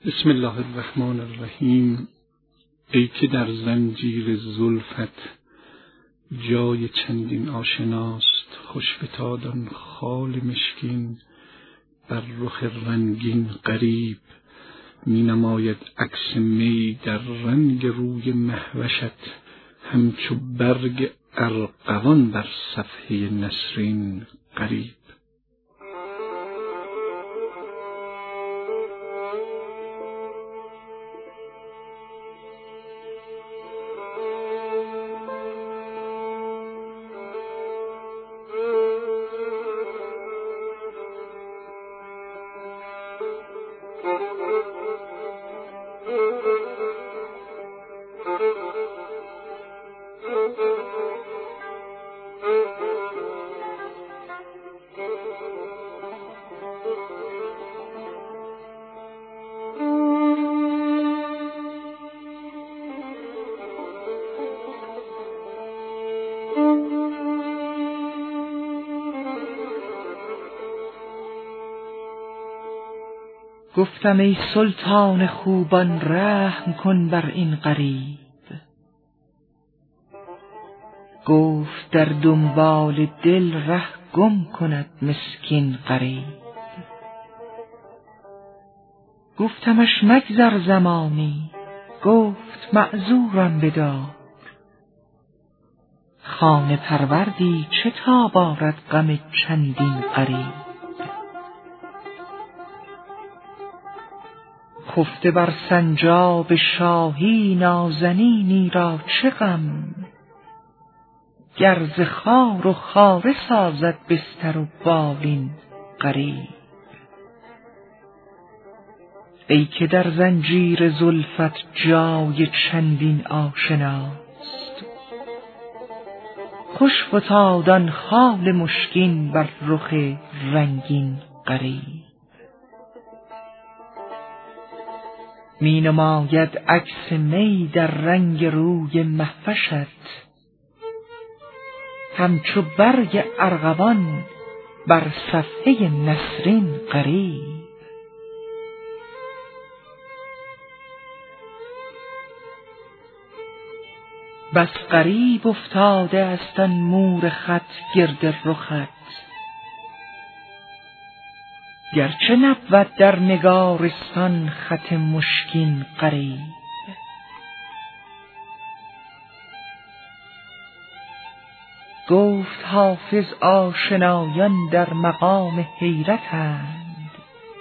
بسم الله الرحمن الرحیم. ای که در زنجیر زلفت جای چندین آشناست، خوش فتاد آن خال مشکین بر رخ رنگین غریب. می نماید عکس می در رنگ روی مهوشت، همچو برگ ارغوان بر صفحه نسرین غریب. گفتم ای سلطان خوبان رحم کن بر این غریب. گفت در دنبال دل ره گم کند مسکین غریب. گفتمش مگذر زمانی، گفت معذورم بدار. خانه پروردی چه تاب آرد غم چندین غریب. خفته بر سنجاب شاهی نازنینی را چه غم. گر ز خار و خاره سازد بستر و بالین غریب. ای که در زنجیر زلفت جای چندین آشناست، خوش فتاد آن خال مشکین بر رخ رنگین غریب. می نماید عکس می در رنگ روی مهوشت، همچو برگ ارغوان بر صفحه نسرین غریب. بس غریب افتاده است آن مور خط گرد رخت، گرچه نبود در نگارستان خط مشکین غریب. گفت حافظ آشنایان در مقام حیرتند،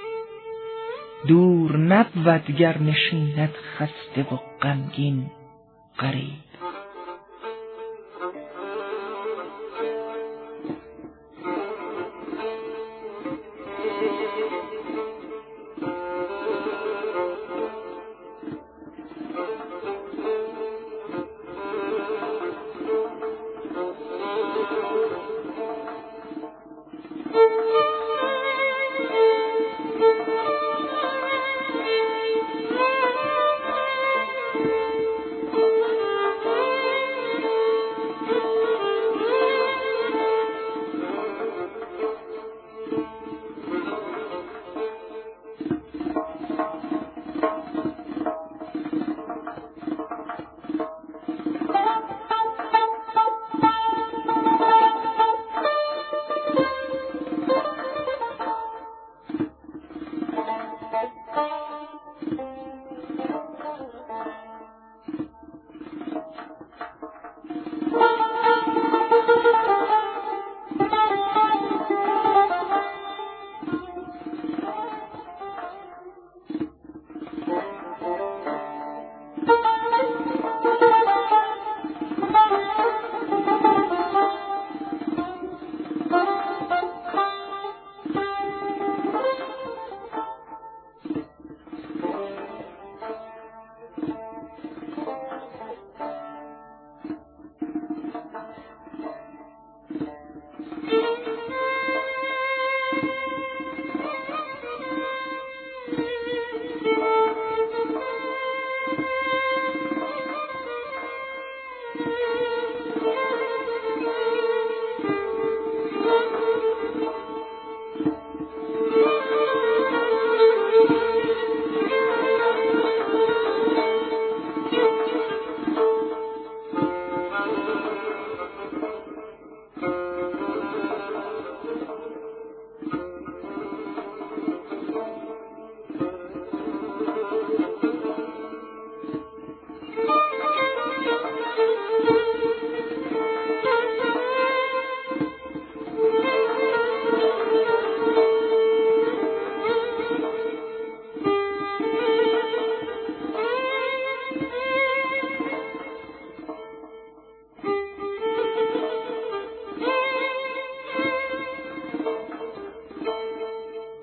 دور نبود گر نشیند خسته و غمگین غریب.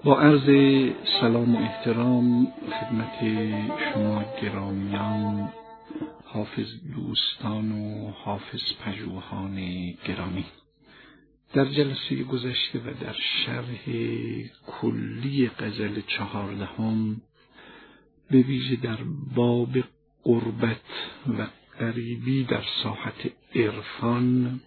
با عرض سلام و احترام خدمت شما گرامیان، حافظ دوستان و حافظ پژوهان گرامی، در جلسه گذشته و در شرح کلی غزل 14 به ویژه در باب قربت و قریبی در ساحت عرفان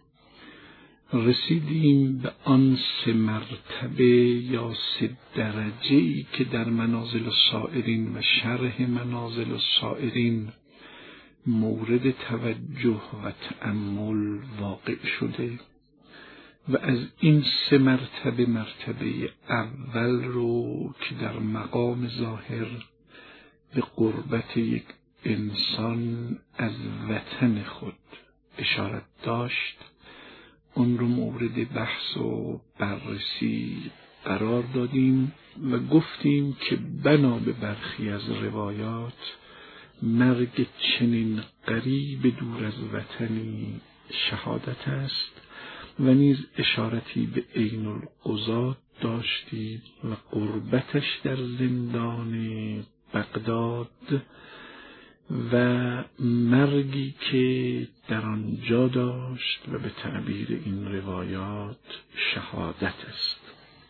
رسیدیم به آن 3 مرتبه یا 3 درجه‌ای که در منازل السائرین و شرح منازل السائرین مورد توجه و تأمل واقع شده و از این 3 مرتبه مرتبه اول رو که در مقام ظاهر به قربت یک انسان از وطن خود اشارت داشت، اون رو مورد بحث و بررسی قرار دادیم و گفتیم که بنا به برخی از روایات مرگ چنین قریب دور از وطنی شهادت است و نیز اشارتی به عین القضات داشتیم و قربتش در زندان بغداد و مرگی که در آنجا داشت و به تعبیر این روایات شهادت است.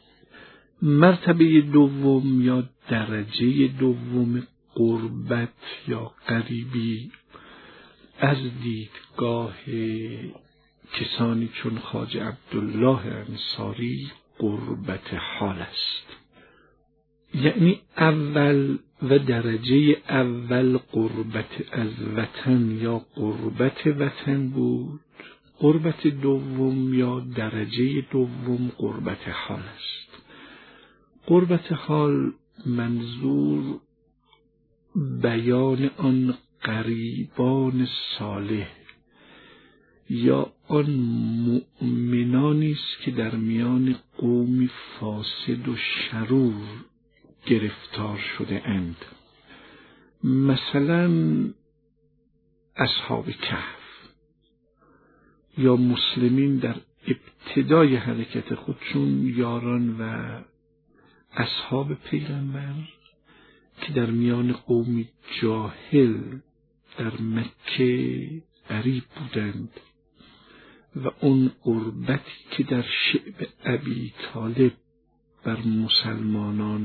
مرتبه دوم یا درجه دوم قربت یا قریبی از دیدگاه کسانی چون خواجه عبدالله انصاری قربت حال است. یعنی اول و درجه اول قربت از وطن یا قربت وطن بود، قربت دوم یا درجه دوم قربت حال است. قربت حال منظور بیان آن قریبان صالح یا آن مؤمنانی است که در میان قومی فاسد و شرور گرفتار شده اند، مثلا اصحاب کهف یا مسلمین در ابتدای حرکت خودشون، یاران و اصحاب پیغمبر که در میان قومی جاهل در مکه غریب بودند و اون قربتی که در شعب ابی طالب بر مسلمانان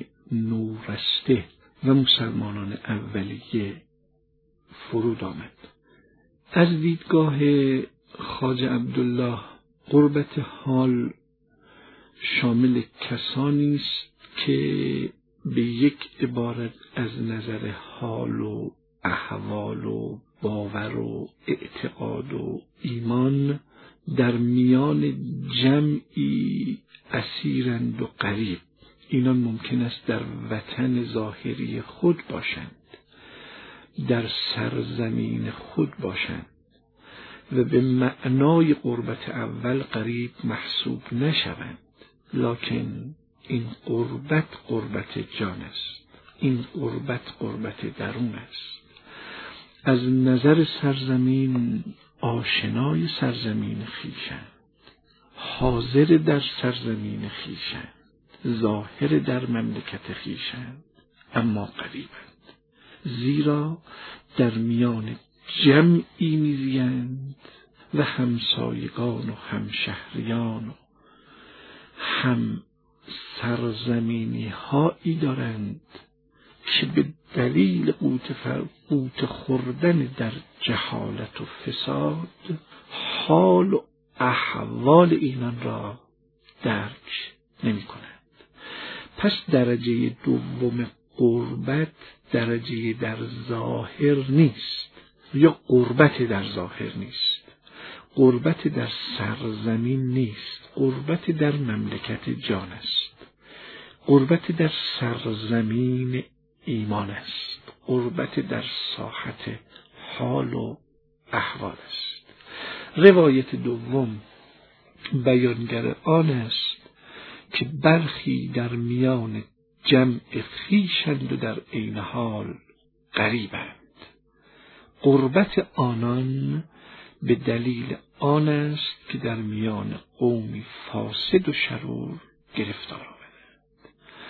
نورسته و مسلمانان اولیه فرود آمد. از دیدگاه خواجه عبدالله قربت حال شامل کسانی است که به یک عبارت از نظر حال و احوال و باور و اعتقاد و ایمان در میان جمعی اسیرند و غریب. اینان ممکن است در وطن ظاهری خود باشند، در سرزمین خود باشند و به معنای قربت اول غریب محسوب نشوند، لکن این قربت قربت جان است، این قربت قربت درون است. از نظر سرزمین آشنای سرزمین خویشند، حاضر در سرزمین خویشند، ظاهر در مملکت خویشند، اما غریبند، زیرا در میان جمعی میزیند و همسایگان و همشهریان و هم سرزمینی هایی دارند که به دلیل قوت خوردن در جهالت و فساد حال و احوال اینان را درک نمی کنند. پس درجه دوم قربت درجه در ظاهر نیست یا قربت در ظاهر نیست، قربت در سرزمین نیست، قربت در مملکت جان است، قربت در سرزمین ایمان است، قربت در ساحت حال و احوال است. روایت دوم بیانگر آن است که برخی در میان جمع خویشند و در عین حال غریبند. قربت آنان به دلیل آن است که در میان قومی فاسد و شرور گرفتار آمدند.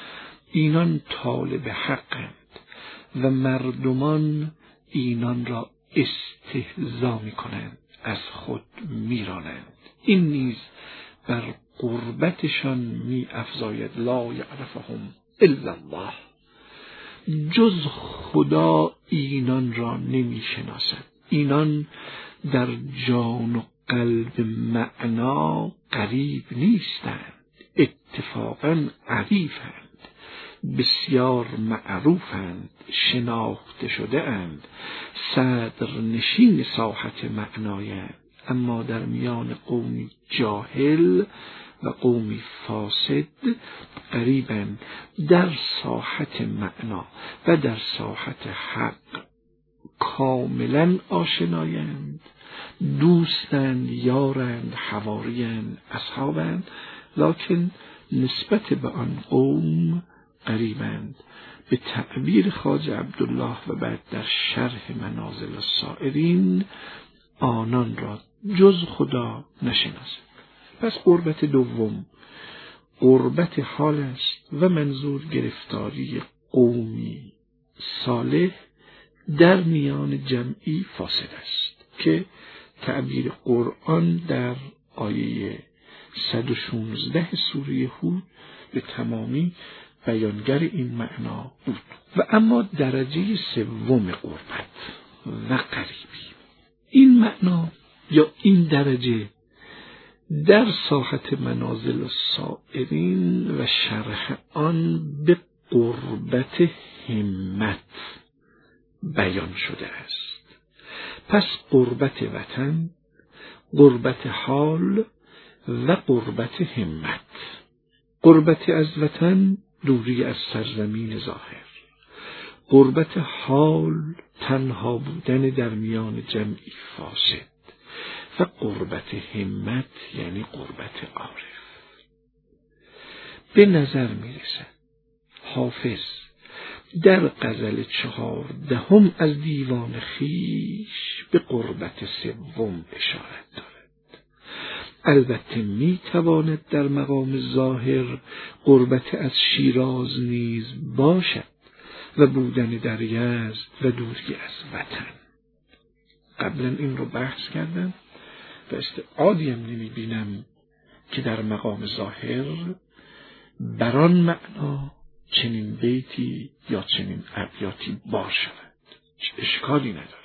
اینان طالب حقند و مردمان اینان را استهزا می‌کنند، از خود می‌رانند. این نیز بر قربتشان می‌افزاید لا یعرفهم الا الله، جز خدا اینان را نمی‌شناسد. اینان در جان و قلب معنا غریب نیستند، اتفاقاً عریفند، بسیار معروفند، شناخته شده اند، صدر نشین ساحت معنایند. اما در میان قومی جاهل و قومی فاسد غریبند، در ساحت معنا و در ساحت حق کاملا آشنایند، دوستند، یارند، حواریند، اصحابند، لکن نسبت به آن قوم غریبند. به تعبیر خواجه عبدالله و بعد در شرح منازل السائرین، آنان را جز خدا نشناسند. پس قربت دوم قربت حال است و منظور گرفتاری قومی صالح در میان جمعی فاسد است که تعبیر قرآن در آیه 116 سوره هود به تمامی بیانگر این معنا بود. و اما درجه سوم قربت و قریبی، این معنا یا این درجه در ساحت منازل السائرین و شرح آن به قربت همت بیان شده است. پس قربت وطن، قربت حال و قربت همت. قربت از وطن دوری از سرزمین ظاهر، قربت حال تنها بودن در میان جمعی فاسد، و قربت همت یعنی قربت عارف. به نظر میرسد حافظ در غزل 14 از دیوان خویش به قربت سوم اشارت دارد. البته میتواند در مقام ظاهر قربت از شیراز نیز باشد و بودن در یزد و دوری از وطن. قبلا این رو بحث کردم و استعادی هم نمیبینم که در مقام ظاهر بران معنا چنین بیتی یا چنین ابیاتی باشد، اشکالی نداره.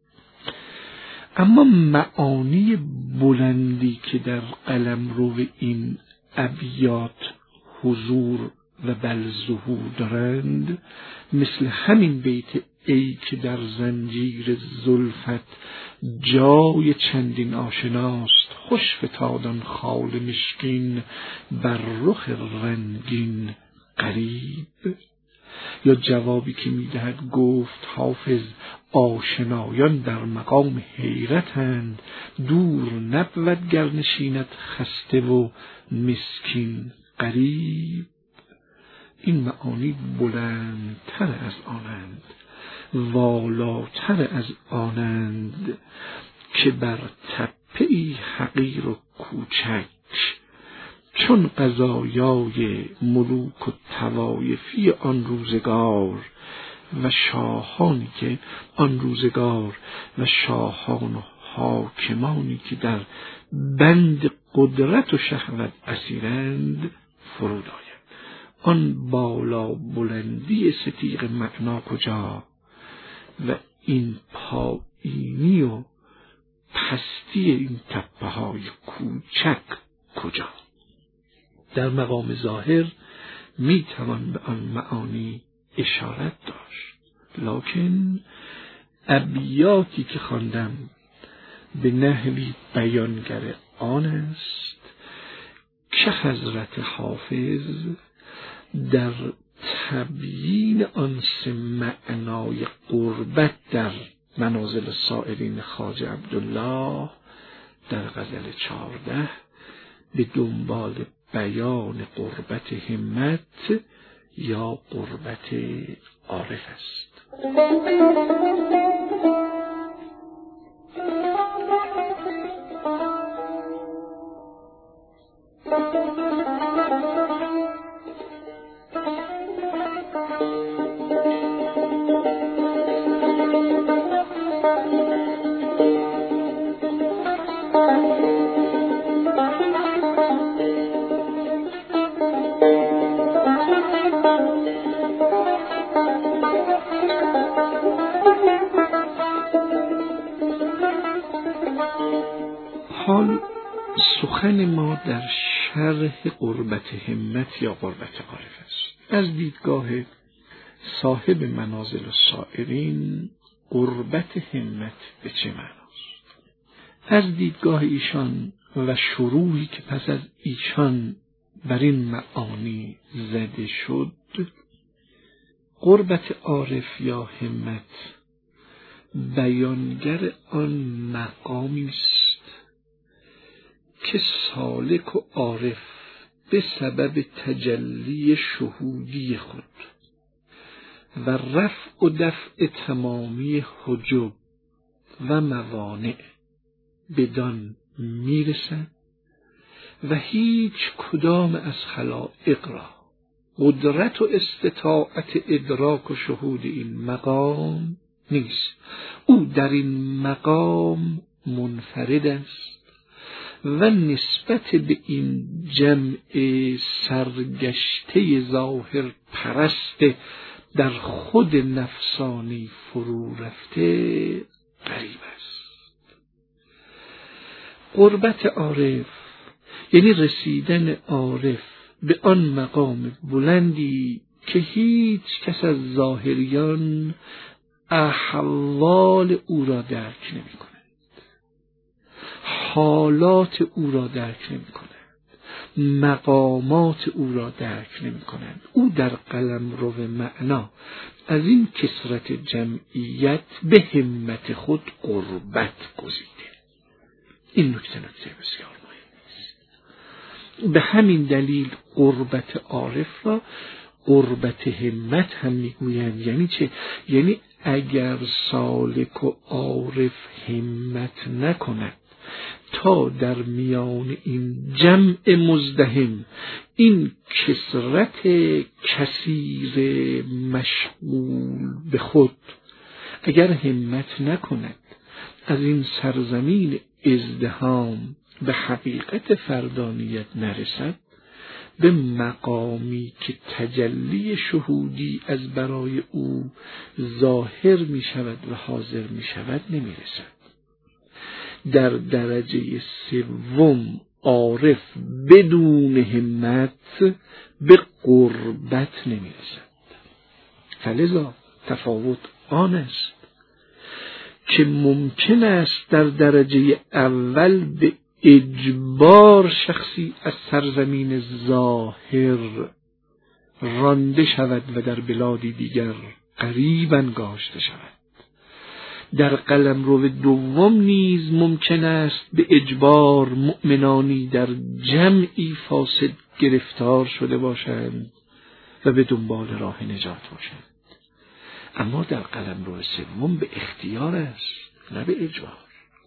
اما معانی بلندی که در قلمرو این ابیات حضور و بل ظهور دارند، مثل همین بیت ای که در زنجیر زلفت جای چندین آشناست، خوش فتادان خال مشکین بر رخ رنگین غریب. یا جوابی که میدهد گفت حافظ آشنایان در مقام حیرتند، دور نبود گر نشیند خسته و مسکین غریب. این معانی بلندتر از آنند، والاتر از آنند که بر تپه‌ای حقیر و کوچک، چون قضایای ملوک و طوایفی آن روزگار و شاهانی که آن روزگار و شاهان و حاکمانی که در بند قدرت و شهوت اسیرند فرود آید. آن بالا بلندی ستیق معنا کجا و این پایینی و پستی این تپه های کوچک کجا؟ در مقام ظاهر می توان به آن معانی اشارت داشت، لکن ابیاتی که خواندم به نحوی بیانگر آن است که حضرت حافظ در تبیین آن سه معنای قربت در منازل السائرین خواجه عبدالله در غزل 14 به دنبال بیان قربت همت یا قربت عارف است. حال سخن ما در شرح قربت همت یا قربت عارف است. از دیدگاه صاحب منازل السائرین قربت همت به چه معناست؟ از دیدگاه ایشان و شروعی که پس از ایشان بر این معانی زده شد، قربت عارف یا همت بیانگر آن مقامی است که سالک و عارف به سبب تجلی شهودی خود و رفع و دفع تمامی حجب و موانع بدان میرسد و هیچ کدام از خلائق را قدرت و استطاعت ادراک و شهود این مقام نیست. او در این مقام منفرد است و نسبت به این جمع سرگشته ظاهر پرست در خود نفسانی فرو رفته غریب است. قربت عارف یعنی رسیدن عارف به آن مقام بلندی که هیچ کس از ظاهریان احوال او را درک نمی کند، حالات او را درک نمی کند، مقامات او را درک نمی کند. او در قلمرو معنا از این کثرت جمعیت به همت خود قربت گزیده. این نکته بسیار مهم است. به همین دلیل قربت عارف را قربت همت هم میگویند. یعنی چه؟ یعنی اگر سالک و عارف همت نکند تا در میان این جمع مزدحم، این کثرت کثیر مشغول به خود، اگر همت نکند از این سرزمین ازدحام به حقیقت فردانیت نرسد، به مقامی که تجلی شهودی از برای او ظاهر می شود و حاضر می شود نمی رسد. در درجه سوم عارف بدون همت به قربت نمی رسد. فلذا تفاوت آن است که ممکن است در درجه اول به اجبار شخصی از سرزمین ظاهر رانده شود و در بلادی دیگر غریب انگاشته شود. در قلمرو دوم نیز ممکن است به اجبار مؤمنانی در جمعی فاسد گرفتار شده باشند و به دنبال راه نجات باشند. اما در قلمرو سوم به اختیار است، نه به اجبار.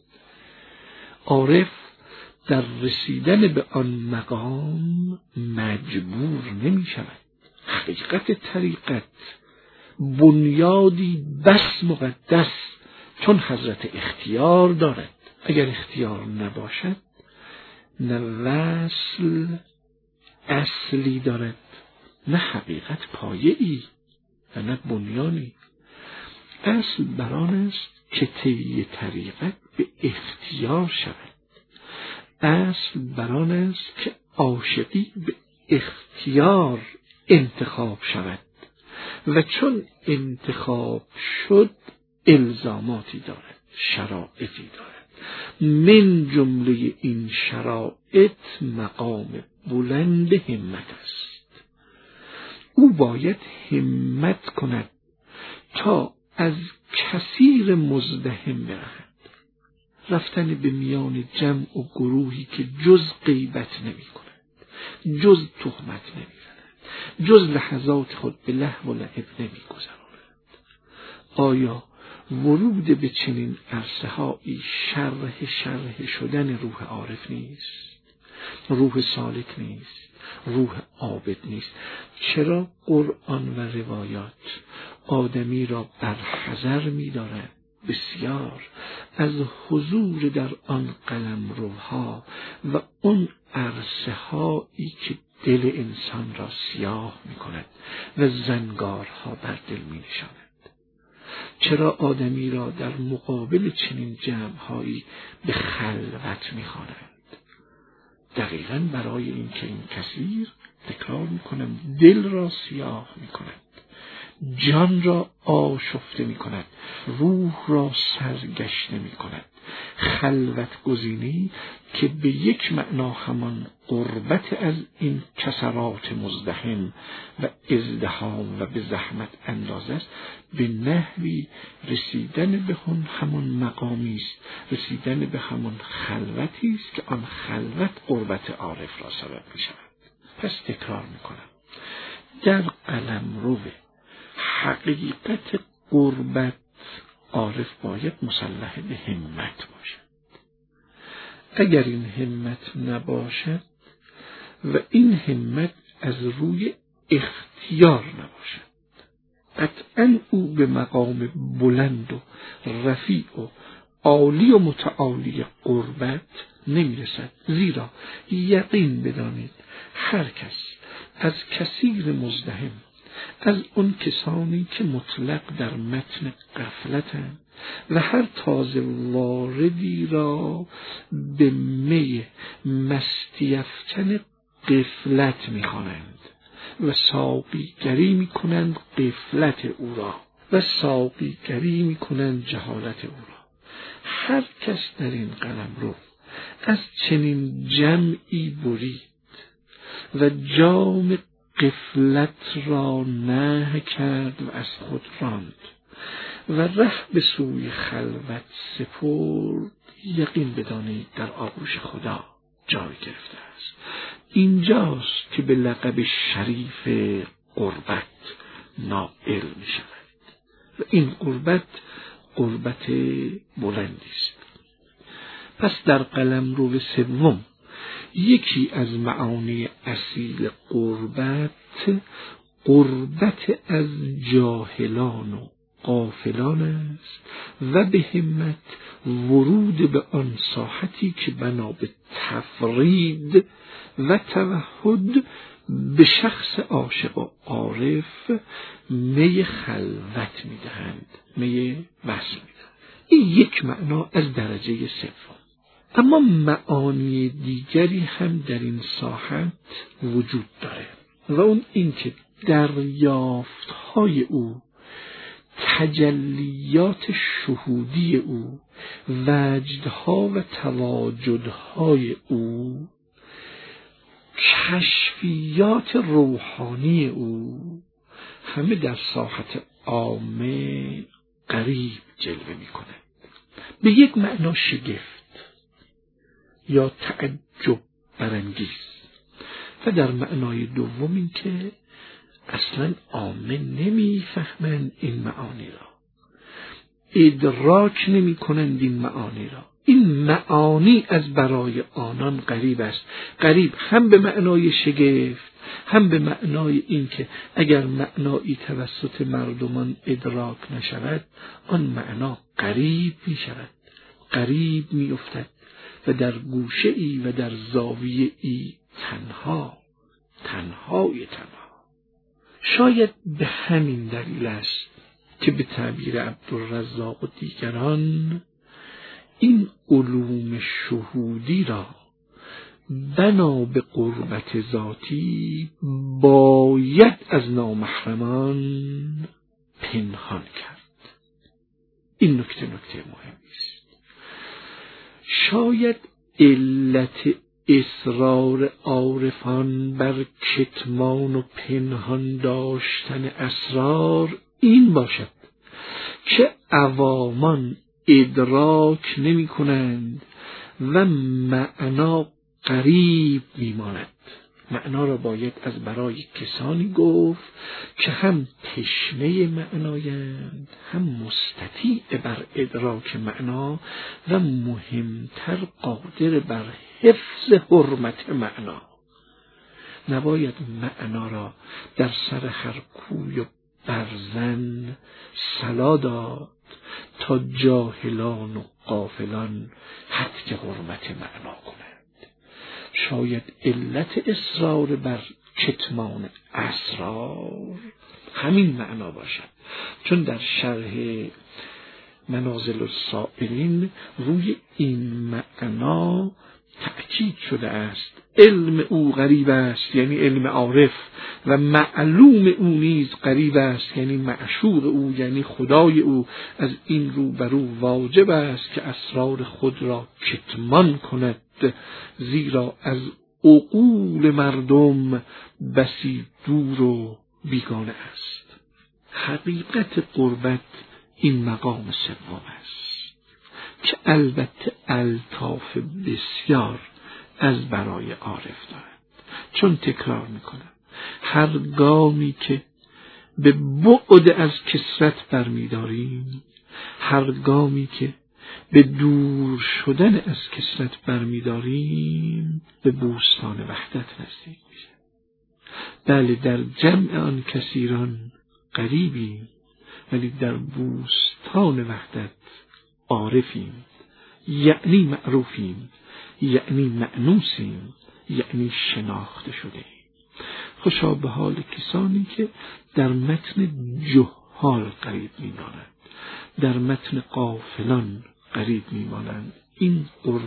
عارف در رسیدن به آن مقام مجبور نمی شود. حقیقت طریقت بنیادی بس مقدس، چون حضرت اختیار دارد. اگر اختیار نباشد نه وصل اصلی دارد، نه حقیقت پایه‌ای و نه بنیانی. اصل بران است که طی طریقت به اختیار شود. اصل بران است که عاشقی به اختیار انتخاب شود و چون انتخاب شد الزاماتی دارد، شرایطی دارد. من جمله این شرایط مقام بلند همت است. او باید همت کند تا از کثیر مزدحم برهد. رفتن به میان جمع و گروهی که جز غیبت نمی کند، جز تهمت نمی زند، جز لحظات خود به لهو و لعب نمی گذراند. آیا ورود به چنین عرصه‌هایی شرح شدن روح عارف نیست؟ روح سالک نیست؟ روح عابد نیست؟ چرا قرآن و روایات آدمی را برحذر می دارد بسیار از حضور در آن قلمروها و اون عرصه هایی که دل انسان را سیاه می کند و زنگارها بر دل می نشاند؟ چرا آدمی را در مقابل چنین جمع‌هایی به خلوت می‌خوانند؟ دقیقاً برای اینکه این کثیر، تکرار می‌کنم، دل را سیاه می‌کند، جان را آشفته می‌کند، روح را سرگشته می‌کند. خلوت گزینی که به یک معنا همان قربت از این کسرات مزدحم و ازدحام و به زحمت انداز است، به نحوی رسیدن به همون مقامی است، رسیدن به همون خلوتی است که آن خلوت قربت عارف را سبب می شود. پس تکرار می کنم، در قلمرو حقیقت قربت عارف باید مسلح به همت باشد. اگر این همت نباشد و این همت از روی اختیار نباشد، قطعاً او به مقام بلند و رفیع و عالی و متعالی قربت نمیرسد. زیرا یقین بدانید هر کس از کثیر مزدحم، از اون کسانی که مطلق در متن غفلتند و هر تازه واردی را به می مستی‌افکن غفلت می‌خوانند و ساقیگری می‌کنند غفلت او را و ساقیگری می‌کنند جهالت او را. هر کس در این قلمرو از چنین جمعی برید و جام غفلت را نه کرد و از خود راند و ره به سوی خلوت سپرد، یقین بدانید در آغوش خدا جای گرفته است. اینجاست که به لقب شریف قربت نائل می شود و این قربت بلندی است. پس در قلمرو سوم یکی از معانی اصیل قربت از جاهلان و غافلان است و به همت ورود به آن ساحتی که بنا به تفرید و توحد به شخص عاشق و عارف می خلوت میدهند، می وصل میدهند. این یک معنا از درجه سوم. اما معانی دیگری هم در این ساحت وجود داره و اون این که دریافت‌های او، تجلیات شهودی او، وجدها و تواجدهای او، کشفیات روحانی او، همه در ساحت عامه غریب جلوه می‌کنند. به یک معنا شگفت یا تعجب برانگیز و در معنای دوم این که اصلا عامه نمیفهمند این معانی را، ادراک نمی کنند این معانی را. این معانی از برای آنان غریب است، غریب هم به معنای شگفت، هم به معنای این که اگر معنایی توسط مردمان ادراک نشود، آن معنا غریب می شود، غریب می افتد و در گوشه ای و در زاویه ای تنهای. شاید به همین دلیل است که به تعبیر عبدالرزاق و دیگران این علوم شهودی را بنا به قربت ذاتی باید از نامحرمان پنهان کرد. این نکته مهمی است. شاید علت اصرار عارفان بر کتمان و پنهان داشتن اسرار این باشد که عوامان ادراک نمی کنند و معنا غریب می ماند. معنا را باید از برای کسانی گفت که هم تشنه معنایند، هم مستطیع بر ادراک معنا و مهمتر قادر بر حفظ حرمت معنا. نباید معنا را در سر هر کوی و برزن صلا داد تا جاهلان و غافلان حد حرمت معنا کنند. شاید علت اصرار بر کتمان اسرار همین معنا باشد. چون در شرح منازل السائلین روی این معنا تأکید شده است. علم او غریب است یعنی علم عارف، و معلوم او نیز غریب است یعنی معشوق او یعنی خدای او. از این رو بر او واجب است که اسرار خود را کتمان کند، زیرا از عقول مردم بسی دور و بیگانه است. حقیقت قربت این مقام سوم است که البته الطاف بسیار از برای عارف دارد. چون تکرار میکنم، هر گامی که به بعد از کثرت برمیداریم، هر گامی که به دور شدن از کثرت برمیداریم، به بوستان وحدت نزدیک میشه. بله، در جمع آن کثیران غریبیم، ولی در بوستان وحدت عارفیم، یعنی معروفیم، یعنی مأنوسیم، یعنی شناخته شده‌ایم. خوشا به حال کسانی که در متن جهال غریب میمانند، در متن غافلان غریب میمانند. این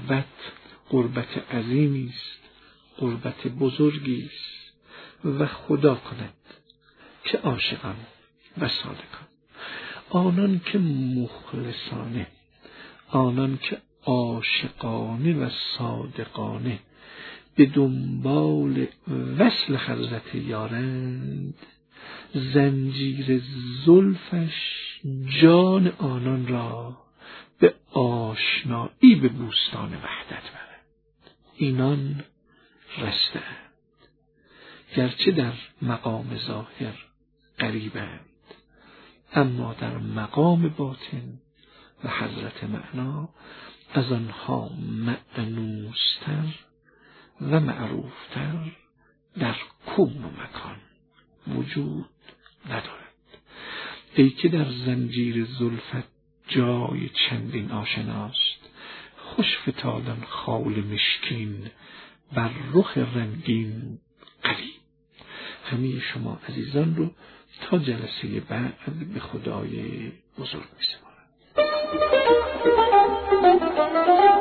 قربت عظیمی است، قربت بزرگی است، و خدا کند که عاشقان و صادقان، آنان که مخلصانه، آنان که عاشقانه و صادقانه به دنبال وصل حضرت یارند، زنجیر زلفش جان آنان را به آشنایی به بوستان وحدت برد. اینان رستند، گرچه در مقام ظاهر غریبند، اما در مقام باطن و حضرت معنا از آنها مأنوستر و معروفتر در کون و مکان وجود ندارد. ای که در زنجیر زلفت جای چندین آشناست، خوش فتادن خال مشکین بر رخ رنگین قلیب. همه شما عزیزان رو تا جلسه بعد به خدای بزرگ می‌سپارم.